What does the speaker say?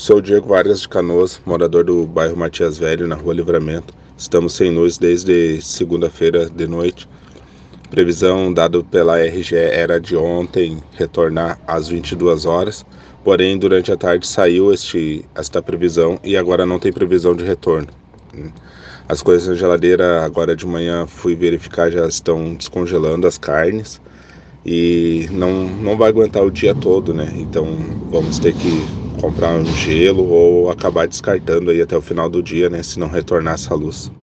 Sou o Diego Vargas de Canoas, morador do bairro Matias Velho, na Rua Livramento. Estamos sem luz desde segunda-feira de noite. Previsão dada pela RGE era de ontem retornar às 22 horas, porém durante a tarde saiu esta previsão e agora não tem previsão de retorno. As coisas na geladeira agora de manhã fui verificar, já estão descongelando as carnes e não vai aguentar o dia todo, né? Então vamos ter que comprar um gelo ou acabar descartando aí até o final do dia, né? Se não retornar essa luz.